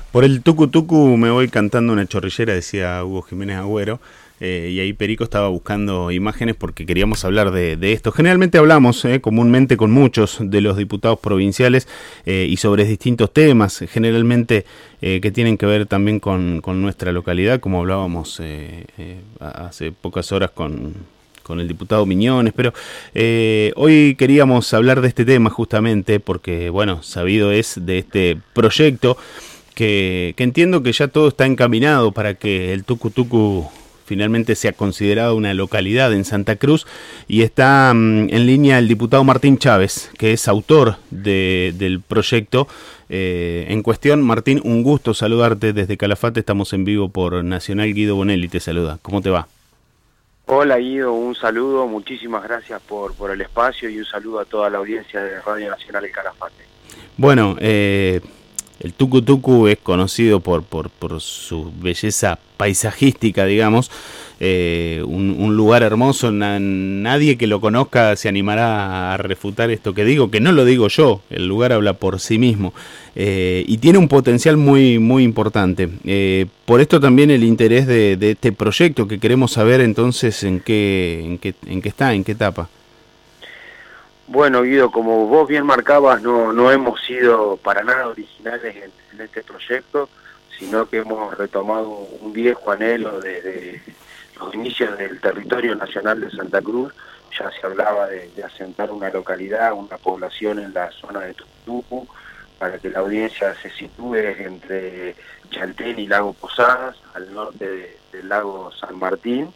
Por el tucu tucu me voy cantando una chorrillera, decía Hugo Jiménez Agüero, y ahí Perico estaba buscando imágenes porque queríamos hablar de esto. Generalmente hablamos comúnmente con muchos de los diputados provinciales y sobre distintos temas, generalmente que tienen que ver también con nuestra localidad, como hablábamos hace pocas horas con el diputado Miñones, pero hoy queríamos hablar de este tema justamente porque, bueno, sabido es de este proyecto que entiendo que ya todo está encaminado para que el Tucu Tucu finalmente sea considerado una localidad en Santa Cruz, y está en línea el diputado Martín Chávez, que es autor del proyecto en cuestión. Martín, un gusto saludarte desde Calafate, estamos en vivo por Nacional. Guido Bonelli te saluda, ¿cómo te va? Hola Guido, un saludo, muchísimas gracias por el espacio y un saludo a toda la audiencia de Radio Nacional El Calafate. Bueno, el Tucu Tucu es conocido por su belleza paisajística, digamos, un lugar hermoso. Nadie que lo conozca se animará a refutar esto que digo, que no lo digo yo, el lugar habla por sí mismo, y tiene un potencial muy, muy importante. Por esto también el interés de este proyecto, que queremos saber entonces en qué está, en qué etapa. Bueno Guido, como vos bien marcabas, no hemos sido para nada originales en este proyecto, sino que hemos retomado un viejo anhelo desde los inicios del territorio nacional de Santa Cruz. Ya se hablaba de asentar una localidad, una población en la zona de Tucu, para que la audiencia se sitúe entre Chaltén y Lago Posadas, al norte del lago San Martín.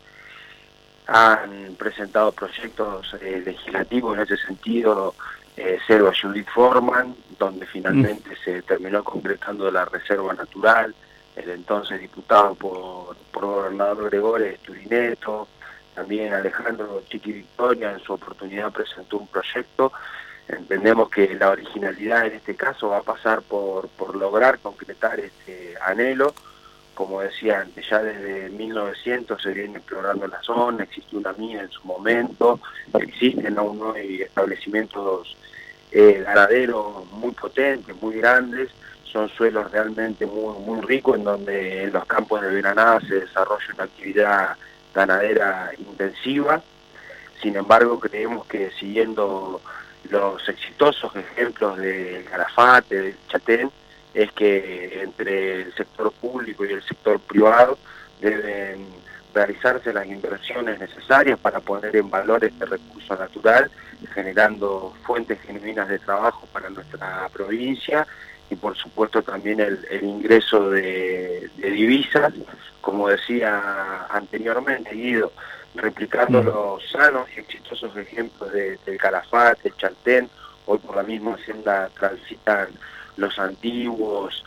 Han presentado proyectos legislativos en ese sentido, Selva Judith Forman, donde finalmente se terminó concretando la reserva natural, el entonces diputado por gobernador Gregores Turineto, también Alejandro Chiqui Victoria en su oportunidad presentó un proyecto. Entendemos que la originalidad en este caso va a pasar por lograr concretar este anhelo. Como decía antes, ya desde 1900 se viene explorando la zona, existió una mina en su momento, existen aún hoy establecimientos ganaderos muy potentes, muy grandes, son suelos realmente muy ricos en donde en los campos de Granada se desarrolla una actividad ganadera intensiva. Sin embargo, creemos que siguiendo los exitosos ejemplos de Calafate, de Chaltén, es que entre el sector público y el sector privado deben realizarse las inversiones necesarias para poner en valor este recurso natural, generando fuentes genuinas de trabajo para nuestra provincia y por supuesto también el ingreso de divisas, como decía anteriormente Guido, replicando los sanos y exitosos ejemplos del Calafate, el Chaltén. Hoy por la misma senda transitan los antiguos,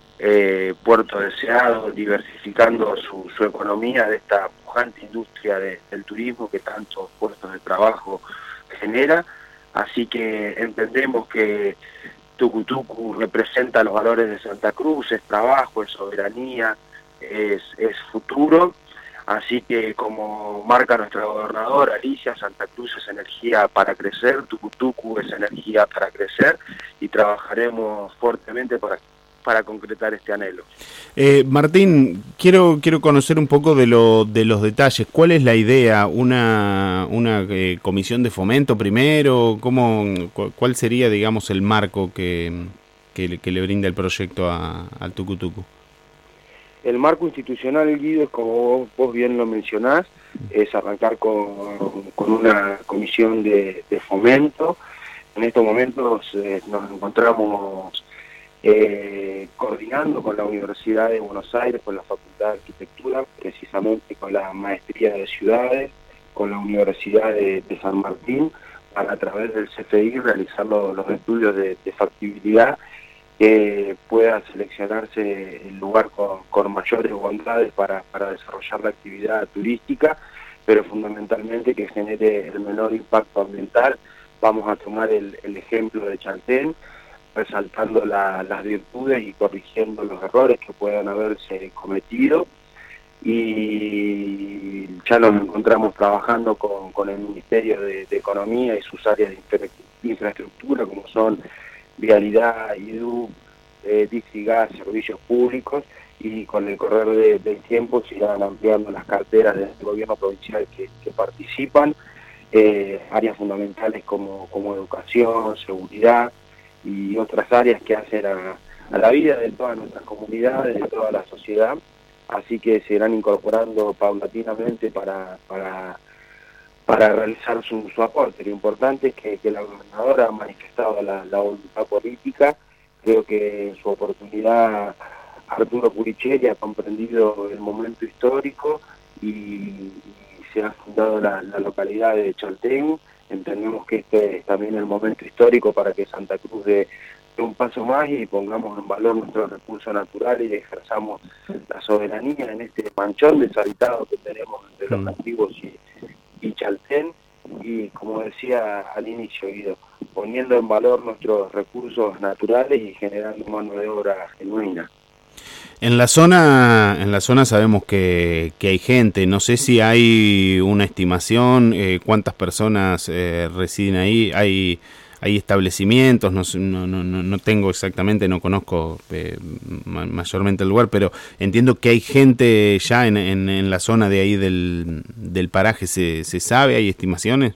Puerto Deseado, diversificando su economía de esta pujante industria del turismo que tantos puestos de trabajo genera. Así que entendemos que Tucu Tucu representa los valores de Santa Cruz, es trabajo, es soberanía, es futuro. Así que, como marca nuestra gobernadora Alicia, Santa Cruz es energía para crecer, Tucu Tucu es energía para crecer, y trabajaremos fuertemente para concretar este anhelo. Martín, quiero conocer un poco de los detalles. ¿Cuál es la idea? ¿Una comisión de fomento primero? ¿Cuál sería, digamos, el marco que le brinda el proyecto al Tucu Tucu? El marco institucional, Guido, es como vos bien lo mencionás, es arrancar con una comisión de fomento. En estos momentos nos encontramos coordinando con la Universidad de Buenos Aires, con la Facultad de Arquitectura, precisamente con la Maestría de Ciudades, con la Universidad de San Martín, para a través del CFI realizar los estudios de factibilidad, que pueda seleccionarse el lugar con mayores bondades para desarrollar la actividad turística, pero fundamentalmente que genere el menor impacto ambiental. Vamos a tomar el ejemplo de Chaltén, resaltando las virtudes y corrigiendo los errores que puedan haberse cometido. Y ya nos encontramos trabajando con el Ministerio de Economía y sus áreas de infraestructura, como son Vialidad, IDU, Dixie-Gas, servicios públicos, y con el correr del tiempo se irán ampliando las carteras del gobierno provincial que participan, áreas fundamentales como educación, seguridad y otras áreas que hacen a la vida de todas nuestras comunidades, de toda la sociedad, así que se irán incorporando paulatinamente para realizar su aporte. Lo importante es que la gobernadora ha manifestado la voluntad política. Creo que en su oportunidad Arturo Curichelli ha comprendido el momento histórico y se ha fundado la localidad de Chaltén. Entendemos que este es también el momento histórico para que Santa Cruz dé un paso más y pongamos en valor nuestros recursos naturales y ejerzamos la soberanía en este manchón deshabitado que tenemos entre los antiguos y Chaltén, y como decía al inicio, Guido, poniendo en valor nuestros recursos naturales y generando mano de obra genuina. En la zona sabemos que hay gente. No sé si hay una estimación, cuántas personas residen ahí. Hay establecimientos, no tengo exactamente, no conozco mayormente el lugar, pero entiendo que hay gente ya en la zona de ahí del paraje. ¿Se sabe? ¿Hay estimaciones?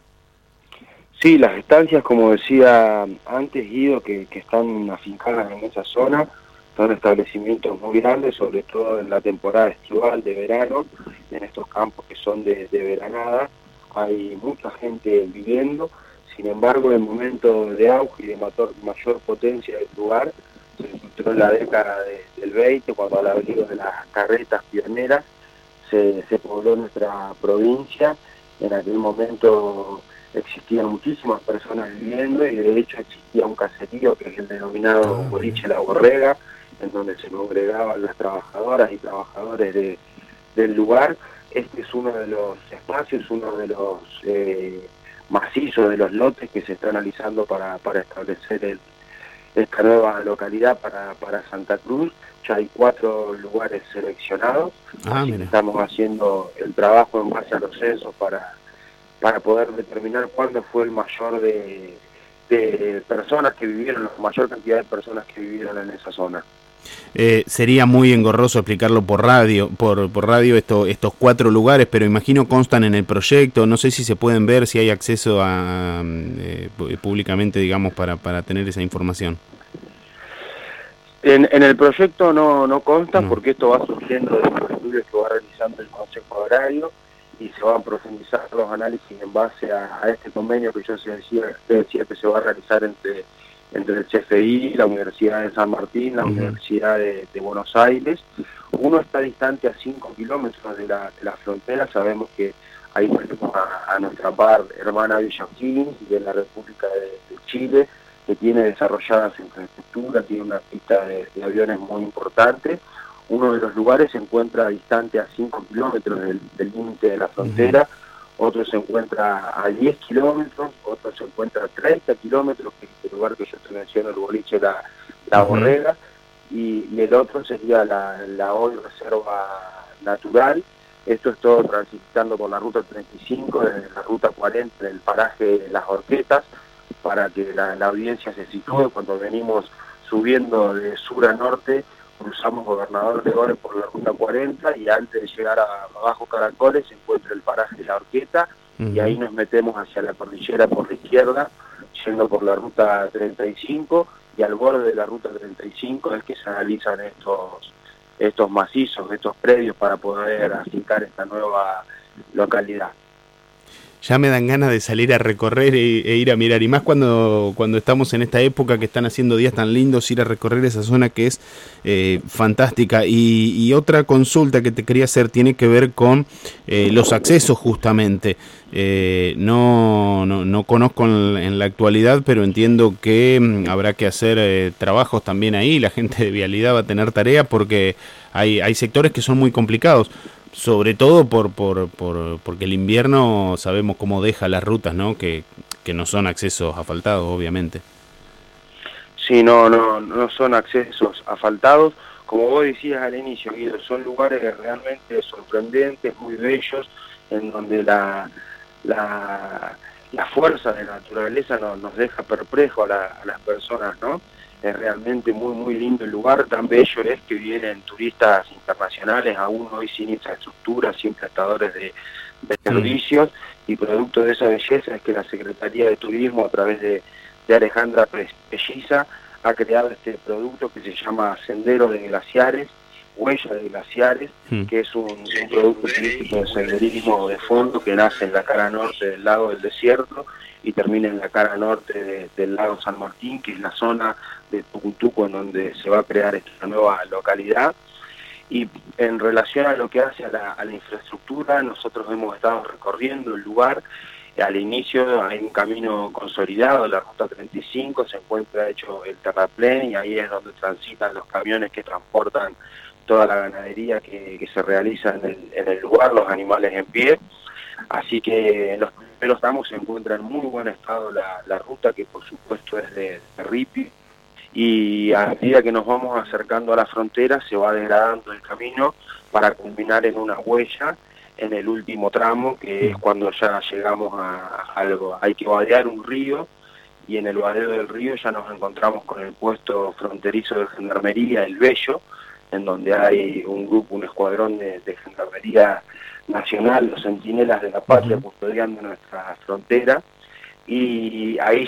Sí, las estancias, como decía antes, Guido, que están afincadas en esa zona, son establecimientos muy grandes, sobre todo en la temporada estival de verano, en estos campos que son de veranada, hay mucha gente viviendo. Sin embargo, el momento de auge y de mayor potencia del lugar se encontró en la década del 20, cuando al abrigo de las carretas pioneras se pobló nuestra provincia. En aquel momento existían muchísimas personas viviendo y de hecho existía un caserío que es el denominado Boliche La Borrega, en donde se congregaban las trabajadoras y trabajadores del lugar. Este es uno de los espacios, uno de los macizos de los lotes que se está analizando para establecer esta nueva localidad para Santa Cruz. Ya hay 4 lugares seleccionados, así que estamos haciendo el trabajo en base a los censos para poder determinar cuándo fue el mayor de personas que vivieron, la mayor cantidad de personas que vivieron en esa zona. Sería muy engorroso explicarlo por radio, estos 4 lugares, pero imagino constan en el proyecto. No sé si se pueden ver, si hay acceso a públicamente, digamos, para tener esa información. En el proyecto no consta, porque esto va surgiendo de los estudios que va realizando el Consejo Agrario y se van a profundizar los análisis en base a este convenio que yo decía que se va a realizar entre el CFI, la Universidad de San Martín, la Universidad de Buenos Aires. Uno está distante a 5 kilómetros de la frontera. Sabemos que ahí tenemos a nuestra par hermana Villa O'Higgins de la República de Chile, que tiene desarrollada su infraestructura, tiene una pista de aviones muy importante. Uno de los lugares se encuentra distante a 5 kilómetros del límite de la frontera, otro se encuentra a 10 kilómetros, otro se encuentra a 30 kilómetros, que es el lugar que yo te menciono, el boliche La Borrega, y el otro sería la hoy reserva natural. Esto es todo transitando por la ruta 35, desde la ruta 40, en el paraje de Las Horquetas, para que la audiencia se sitúe. Cuando venimos subiendo de sur a norte, cruzamos Gobernador Legores por la ruta 40 y antes de llegar a Bajo Caracoles se encuentra el paraje de La Horqueta, y ahí nos metemos hacia la cordillera por la izquierda, yendo por la ruta 35, y al borde de la ruta 35 es que se analizan estos macizos, estos predios para poder afincar esta nueva localidad. Ya me dan ganas de salir a recorrer e ir a mirar, y más cuando estamos en esta época que están haciendo días tan lindos, ir a recorrer esa zona que es fantástica. Y otra consulta que te quería hacer tiene que ver con los accesos justamente. No conozco en la actualidad, pero entiendo que habrá que hacer trabajos también ahí. La gente de vialidad va a tener tarea porque hay sectores que son muy complicados. Sobre todo porque el invierno sabemos cómo deja las rutas, ¿no? Que no son accesos asfaltados, obviamente. Sí, no son accesos asfaltados. Como vos decías al inicio, Guido, son lugares realmente sorprendentes, muy bellos, en donde la fuerza de la naturaleza nos deja perplejos a las personas, ¿no? es realmente muy lindo el lugar, tan bello es que vienen turistas internacionales, aún hoy sin infraestructura, sin prestadores de servicios, y producto de esa belleza es que la Secretaría de Turismo, a través de Alejandra Pelliza, ha creado este producto que se llama Sendero de Glaciares, Huella de Glaciares, que es un producto turístico de senderismo de fondo que nace en la cara norte del lago del Desierto y termina en la cara norte del lago San Martín, que es la zona de Tucutuco en donde se va a crear esta nueva localidad. Y en relación a lo que hace a la infraestructura, nosotros hemos estado recorriendo el lugar. Al inicio hay un camino consolidado, la ruta 35, se encuentra hecho el terraplén y ahí es donde transitan los camiones que transportan toda la ganadería que se realiza en el lugar, los animales en pie. Así que en los primeros tramos se encuentra en muy buen estado la ruta, que por supuesto es de Ripi, y a medida que nos vamos acercando a la frontera se va degradando el camino para culminar en una huella en el último tramo, que es cuando ya llegamos a algo. Hay que vadear un río, y en el vadeo del río ya nos encontramos con el puesto fronterizo de Gendarmería, El Bello, en donde hay un grupo, un escuadrón de Gendarmería Nacional, los Centinelas de la Patria, custodiando nuestra frontera. Y ahí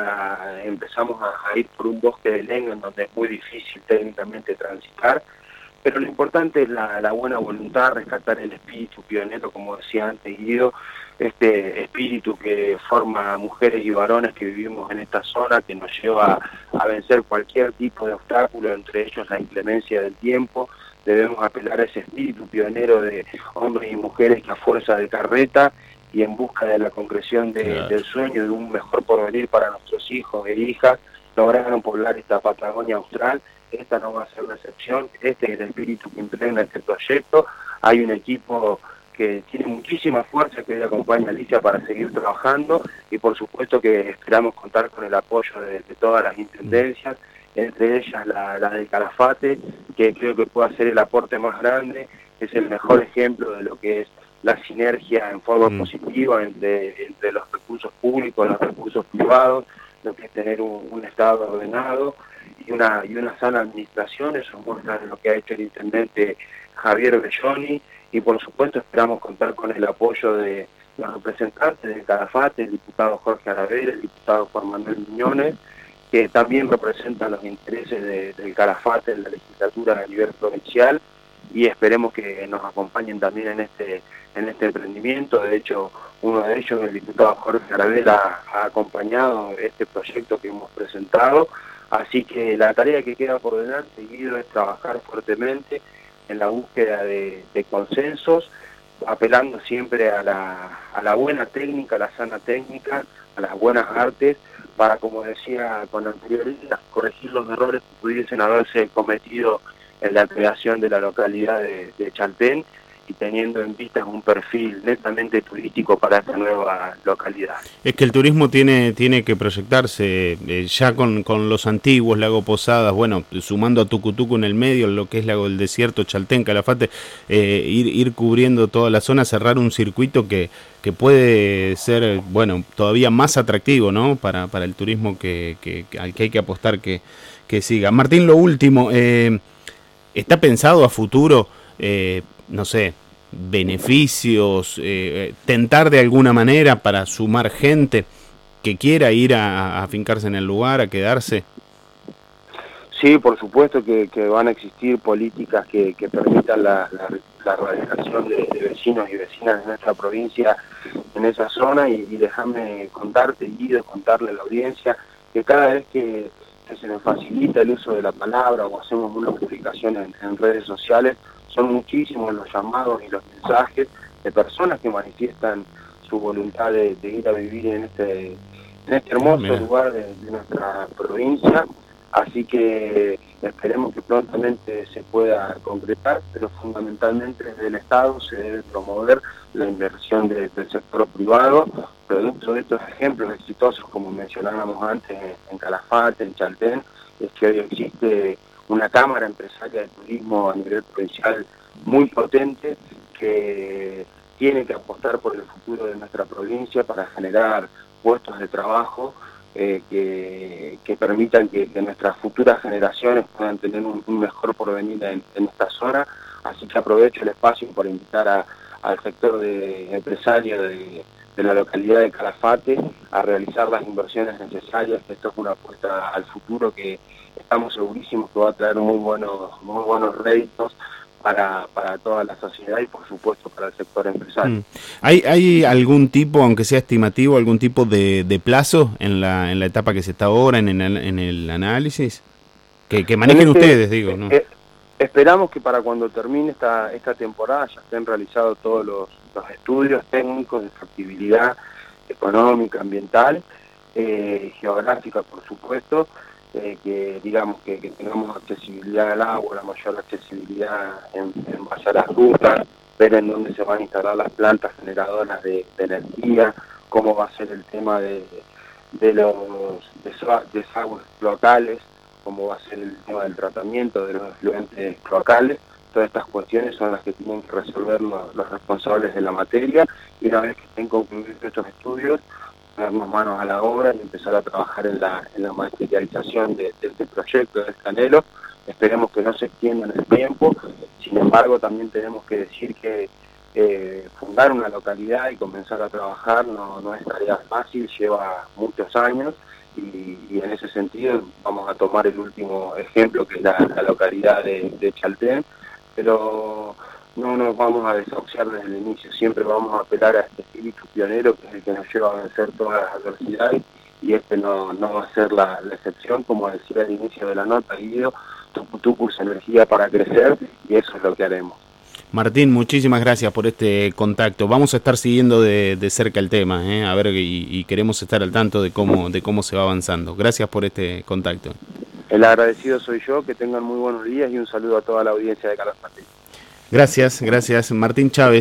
ya empezamos a ir por un bosque de leño en donde es muy difícil técnicamente transitar, pero lo importante es la buena voluntad, rescatar el espíritu pionero, como decía antes Guido, este espíritu que forma mujeres y varones que vivimos en esta zona, que nos lleva a vencer cualquier tipo de obstáculo, entre ellos la inclemencia del tiempo. Debemos apelar a ese espíritu pionero de hombres y mujeres que a fuerza de carreta y en busca de la concreción del sueño de un mejor porvenir para nuestros hijos e hijas, lograron poblar esta Patagonia austral. Esta no va a ser la excepción, este es el espíritu que impregna este proyecto. Hay un equipo que tiene muchísima fuerza que hoy acompaña a Alicia para seguir trabajando, y por supuesto que esperamos contar con el apoyo de todas las intendencias, entre ellas la del Calafate, que creo que puede ser el aporte más grande, es el mejor ejemplo de lo que es la sinergia en forma positiva entre los recursos públicos, los recursos privados, lo que es tener un Estado ordenado y una sana administración. Eso muestra lo que ha hecho el intendente Javier Belloni, y por supuesto esperamos contar con el apoyo de los representantes del Calafate, el diputado Jorge Aravera, el diputado Juan Manuel Miñones, que también representan los intereses del Calafate en la legislatura a nivel provincial, y esperemos que nos acompañen también en este emprendimiento. De hecho, uno de ellos, el diputado Jorge Aravera, ha acompañado este proyecto que hemos presentado. Así que la tarea que queda por delante, Guido, es trabajar fuertemente en la búsqueda de consensos, apelando siempre a la buena técnica, a la sana técnica, a las buenas artes, para, como decía con anterioridad, corregir los errores que pudiesen haberse cometido en la creación de la localidad de Chaltén, y teniendo en vista un perfil netamente turístico para esta nueva localidad. Es que el turismo tiene que proyectarse ya con los antiguos, Lago Posadas, bueno, sumando a Tucutuco en el medio, lo que es Lago del Desierto, Chaltén, Calafate, ir cubriendo toda la zona, cerrar un circuito que puede ser, bueno, todavía más atractivo, ¿no? Para el turismo al que hay que apostar que siga. Martín, lo último, ¿está pensado a futuro, no sé, beneficios, tentar de alguna manera para sumar gente que quiera ir a afincarse en el lugar, a quedarse? Sí, por supuesto que van a existir políticas que permitan la radicación de vecinos y vecinas de nuestra provincia en esa zona, y déjame contarte, Guido, contarle a la audiencia que cada vez que se nos facilita el uso de la palabra o hacemos una publicación en redes sociales, son muchísimos los llamados y los mensajes de personas que manifiestan su voluntad de ir a vivir en este hermoso lugar de nuestra provincia. Así que esperemos que prontamente se pueda concretar, pero fundamentalmente desde el Estado se debe promover la inversión del sector privado, producto de estos ejemplos exitosos, como mencionábamos antes en Calafate, en Chaltén. Es que hoy existe una cámara empresaria de turismo a nivel provincial muy potente, que tiene que apostar por el futuro de nuestra provincia para generar puestos de trabajo que permitan que nuestras futuras generaciones puedan tener un mejor porvenir en esta zona. Así que aprovecho el espacio para invitar al sector empresario de la localidad de Calafate a realizar las inversiones necesarias. Esto es una apuesta al futuro que estamos segurísimos que va a traer muy buenos réditos para toda la sociedad y por supuesto para el sector empresario. ¿Hay algún tipo, aunque sea estimativo, algún tipo de plazo en la etapa que se está ahora en el análisis? Que manejen ustedes, digo, ¿no? Esperamos que para cuando termine esta temporada ya estén realizados todos los estudios técnicos de factibilidad económica, ambiental, geográfica, por supuesto, que digamos que tengamos accesibilidad al agua, la mayor accesibilidad en base a las rutas, ver en dónde se van a instalar las plantas generadoras de energía, cómo va a ser el tema de los desagües locales, cómo va a ser el tema del tratamiento de los efluentes cloacales. Todas estas cuestiones son las que tienen que resolver los responsables de la materia, y una vez que estén concluidos estos estudios, ponernos manos a la obra y empezar a trabajar en la materialización de este proyecto, de este anhelo. Esperemos que no se extienda en el tiempo. Sin embargo, también tenemos que decir que fundar una localidad y comenzar a trabajar no es tarea fácil, lleva muchos años, y en ese sentido vamos a tomar el último ejemplo, que es la localidad de Chaltén, pero no nos vamos a desahuciar desde el inicio, siempre vamos a apelar a este espíritu pionero que es el que nos lleva a vencer todas las adversidades, y no va a ser la excepción. Como decía al inicio de la nota, Guido, Tucumán energía para crecer, y eso es lo que haremos. Martín, muchísimas gracias por este contacto. Vamos a estar siguiendo de cerca el tema, a ver, y queremos estar al tanto de cómo se va avanzando. Gracias por este contacto. El agradecido soy yo, que tengan muy buenos días y un saludo a toda la audiencia de Calafate. Gracias, Martín Chávez.